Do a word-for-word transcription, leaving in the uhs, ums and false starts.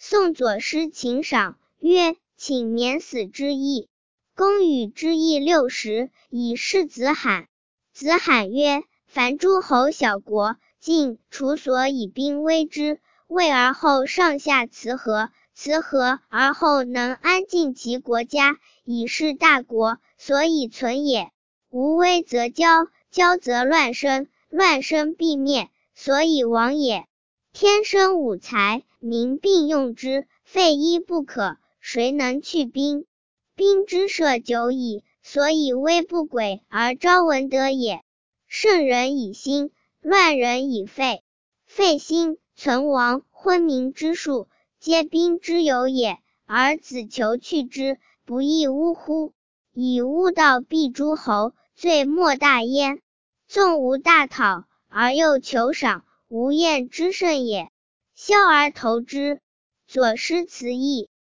宋左师请赏，曰：请免死之意。公与之意六十，以示子罕。子罕曰：凡诸侯小国，晋楚所以兵威之，魏而后上下辞和，辞和而后能安静其国家，以是大国，所以存也。无威则骄，骄则乱生，乱生必灭，所以亡也。天生五才，民并用之，废一不可，谁能去兵？兵之社久矣，所以威不轨而昭文德也。圣人以兴，乱人以废。废兴、存亡、昏民之术，皆兵之有也，而子求去之，不亦呜乎？以巫道避诸侯，罪莫大焉。纵无大讨，而又求赏，无厌之甚也。消而投之。左师辞义。